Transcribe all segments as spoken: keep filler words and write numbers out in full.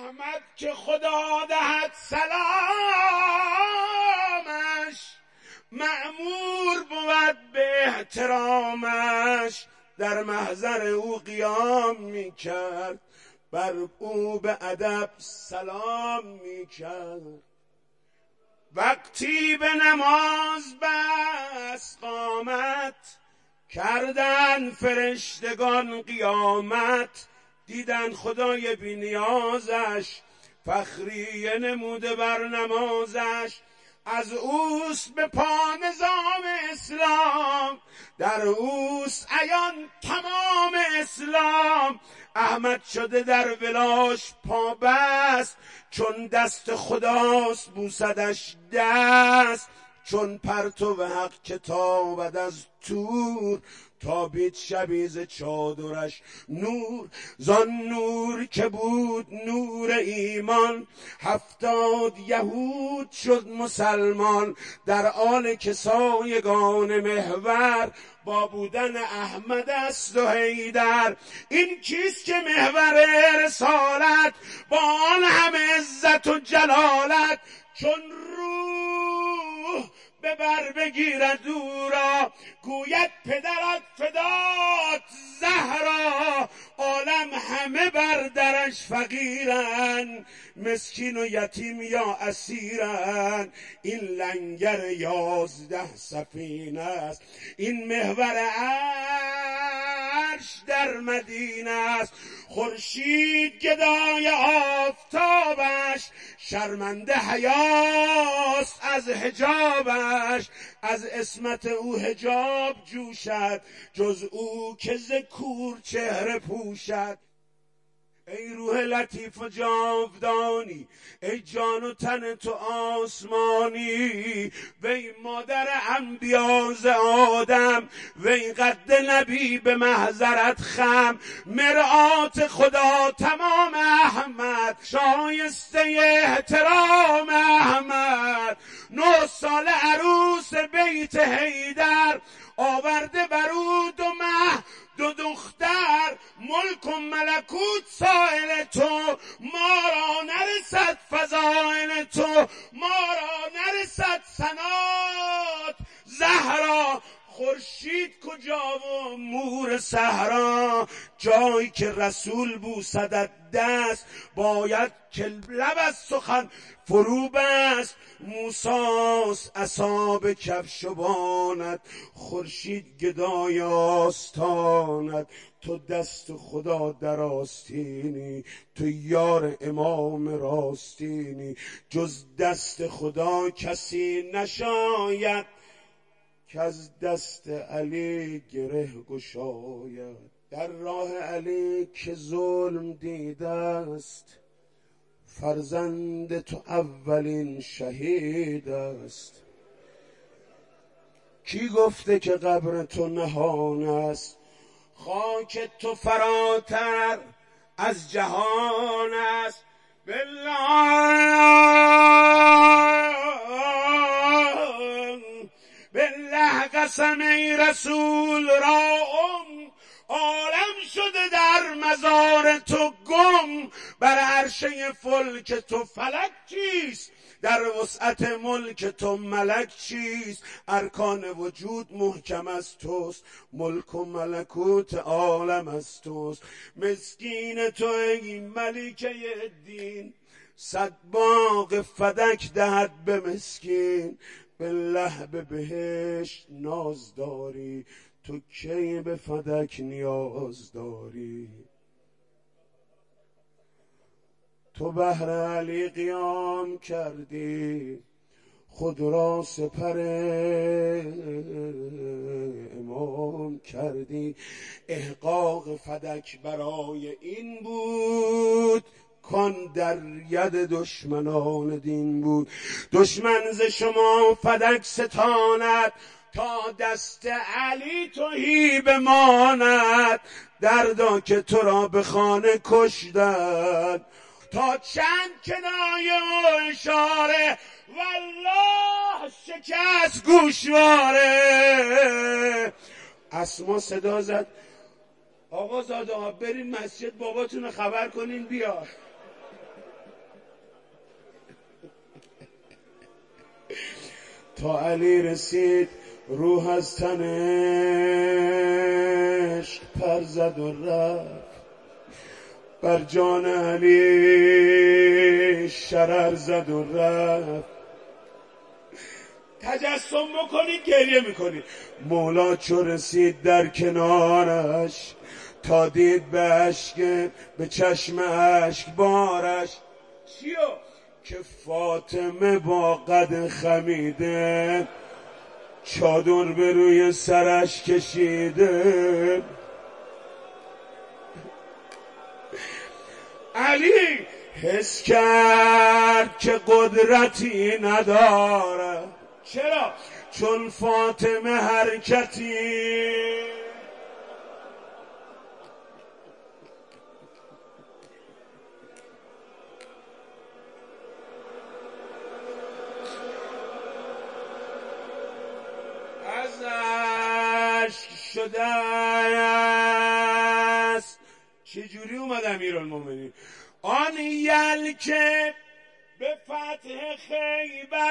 احمد که خدا دهد سلامش، مأمور بود به احترامش. در محضر او قیام می کرد، بر او به ادب سلام می کرد. وقتی به نماز بس قامت، کردن فرشتگان قیامت. دیدن خدای بی نیازش، فخریه نموده بر نمازش. از اوست به پا نظام اسلام، در اوست عیان تمام اسلام. احمد شده در ولاش پا بست، چون دست خداست بوسدش دست. چون پرتو حق که تابد از تور، تابید شبیز چادرش نور. زان نور که بود نور ایمان، هفتاد یهود شد مسلمان. در آل که سایگان محور، با بودن احمد است و حیدر. این کیست که محور رسالت، با آن همه عزت و جلالت. چون روح به بر بگیرد او را، گوید پدرت فدات زهرا. عالم همه بر درش فقیرن، مسکین و یتیم یا اسیرن. این لنگر یازده سفینه است، این محور عرش در مدینه است. خورشید گدای آفتابش، شرمنده حیاست از حجابش. از عصمت او حجاب جوشد، جز او که ز کور چهره پوشد. ای روح لطیف و جاودانی، ای جان و تن تو آسمانی. وی مادر انبیا ز آدم، وی قد نبی به محضرت خم. مرآت خدا تمام احمد، شایسته احترام احمد. نه سال عروس بیت حیدر، آورده بر او دو مه دو دختر. ملک و ملکوت سائل تو، ما را نرسد فضائل تو. ما را نرسد ثنات زهرا. خورشید کجا و مور صحرا، جایی که رسول بوسدت دست. باید که لب از سخن فرو بست. موساس عصا به کفش و بانت، خورشید گدای آستانت. تو دست خدا در آستینی، تو یار امام راستینی. جز دست خدا کسی نشاید، که از دست علی گره گشاید. در راه علی که ظلم دیده است، فرزند تو اولین شهید است. کی گفته که قبر تو نهان است، خاک تو فراتر از جهان است. بالله بالله قسم ای رسول را ام، عالم شده در مزار تو گم. بر عرشه فلک تو فلک چیست، در وسعت ملک تو ملک چیست. ارکان وجود محکم از توست، ملک و ملکوت عالم از توست. مسکین تو ای ملکه دین، صد باغ فدک دهد به مسکین. بالله به بهشت ناز داری، تو کی به فدک نیاز داری. تو بهر علی قیام کردی، خود را سپر امام کردی. احقاق فدک برای این بود، کان در ید دشمنان دین بود. دشمن ز شما فدک ستاند، تا دست علی تهی بماند. دردا که تو را به خانه کشتند، تا چند کنایه و اشاره، والله شکست گوشواره. اسما صدا زد آقا زاده ها برین مسجد باباتون رو خبر کنین بیار. تا علی رسید روح از تنش پر زد و رفت، بر جان علی شرر زد و رفت. تجسم بکنی گریه میکنی. مولا چو رسید در کنارش، تا دید به اشک به چشم اشک بارش، چیو؟ که فاطمه با قد خمیده چادر به روی سرش کشیده. علی حس کرد که قدرتی نداره. چرا؟ چون فاطمه حرکتی ازش شده است. چجوری اومد امیرالمومنین؟ آن یل که به فتح خیبر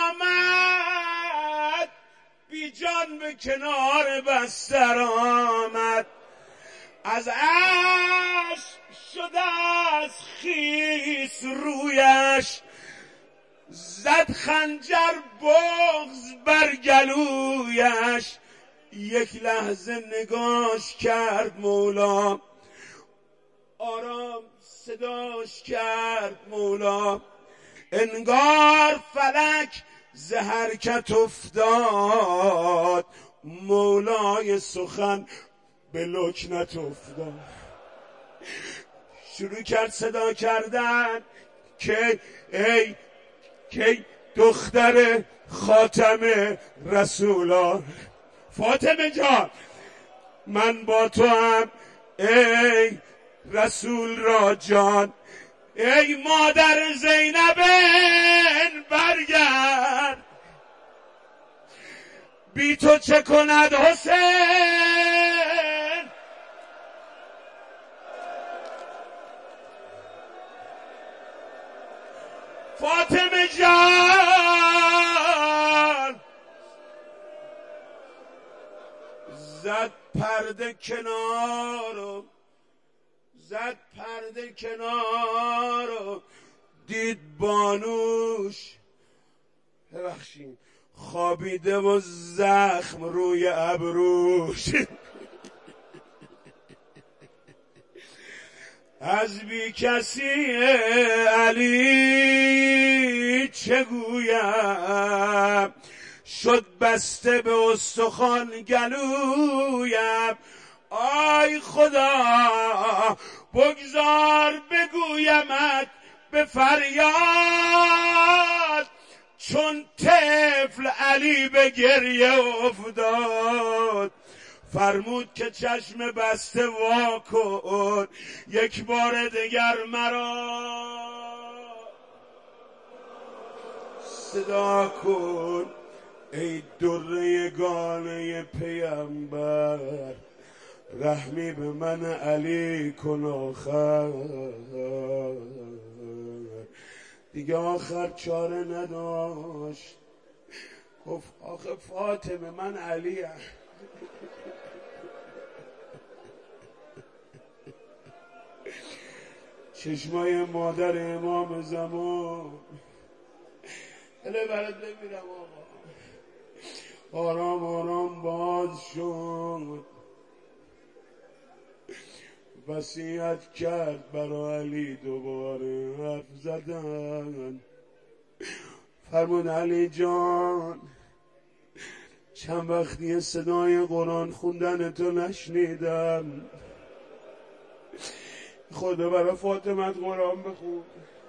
آمد، بی جان به کنار بستر آمد. از عشق شده از خیس رویش، زد خنجر بغض بر گلویش. یک لحظه نگاش کرد مولا، آرام صداش کرد مولا. انگار فلک ز حرکت افتاد، مولای سخن به لکنت افتاد. شروع کرد صدا کردن که ای که دختر خاتم رسولان، فاطمه جان من با تو هم، ای رسول را جان، ای مادر زینب برگرد، بی تو چه کند حسین. فاطمه جان زد پرده کنارو، زد پرده کنارو، دید بانوش ببخشید خوابیده و زخم روی ابروش. از بی کسی علی چه گویم، شد بسته به استخوان گلویم. آی خدا بگذار بگویمت به فریاد، چون طفل علی به گریه افتاد. فرمود که چشم بسته وا کن، یک بار دیگر مرا صدا کن. ای در یگانه پیامبر، رحمی به من علی کن آخر. دیگه آخر چاره نداشت، گفت آخه فاطمه من علیم. چشمای مادر امام زمان هله برات بمیرم آقا. آرام آرام باز شد، وصیت کرد برای علی دوباره حرف زدن. فرمود علی جان چند وقتی صدای قرآن خوندن تو نشنیدم، خدا برای فاطمه قرآن بخون.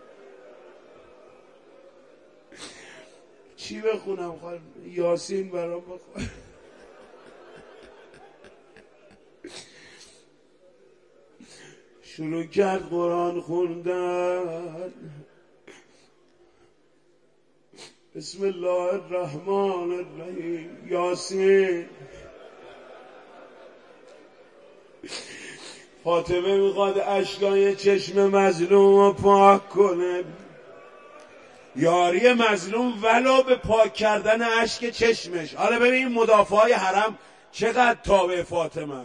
چی بخونم خواهد؟ یاسین برام بخون. شروع کرد قرآن خوندن. بسم الله الرحمن الرحیم. یاسین. فاطمه میخواد اشکای چشم مظلوم رو پاک کنه. یاری مظلوم ولو به پاک کردن اشک چشمش. حالا ببین مدافعای حرم چقدر تابع فاطمه.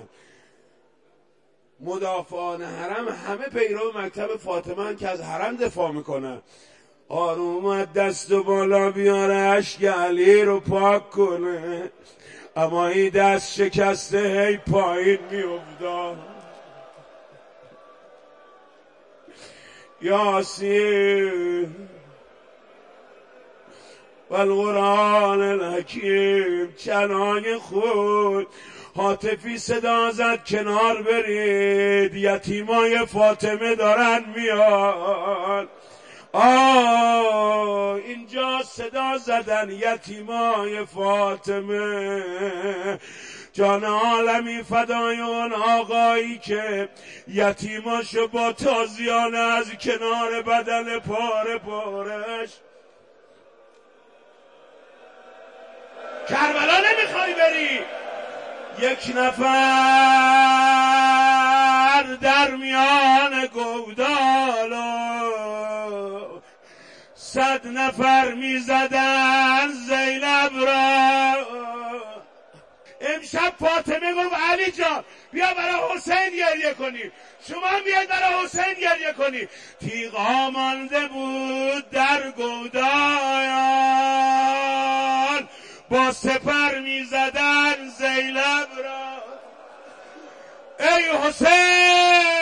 مدافعان حرم همه پیرو مکتب فاطمه که از حرم دفاع میکنن. آروم اومد دست و بالا بیاره اشک علی رو پاک کنه، اما این دست شکسته هی پایین میافتاد. یاسین و القرآن الحکیم، چنان خود هاتفی صدا زد کنار برید، یتیمای فاطمه دارن میان. آه اینجا صدا زدن یتیمای فاطمه، جان عالمی فدای اون آقایی که یتیماشو با تازیانه از کنار بدن پاره پارش. کربلا نمیخوای بری؟ یک نفر در میان گودالو صد نفر میزدن زینب را. امشب فاطمه گفت علی جان بیا برای حسین گریه کنی، شما بیاید برای حسین گریه کنی. تیغا مانده بود در گودایان، با سپر میزدن زینب را. ای حسین